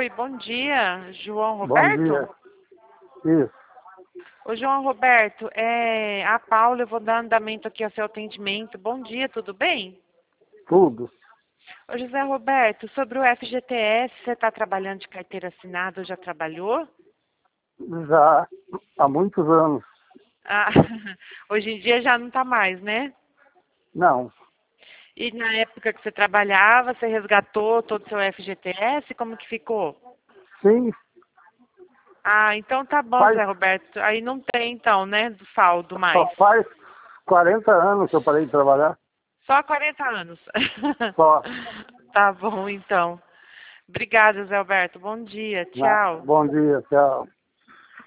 Oi, bom dia, João Bom Roberto? dia. Isso, Ô, João Roberto, a Paula, eu vou dar andamento aqui ao seu atendimento. Bom dia, tudo bem? tudo. Ô, José Roberto, sobre o FGTS, você está trabalhando de carteira assinada ou já trabalhou? Já há muitos anos. Ah, hoje em dia já não está mais, né? Não, E na época que você trabalhava, você resgatou todo o seu FGTS? Como que ficou? sim, Ah, então tá bom, faz, José Roberto. Aí não tem então, né, do saldo mais. só faz 40 anos que eu parei de trabalhar. Só 40 anos. Só. Tá bom, então. Obrigada, Zé Alberto. Bom dia. Tchau. Bom dia, tchau.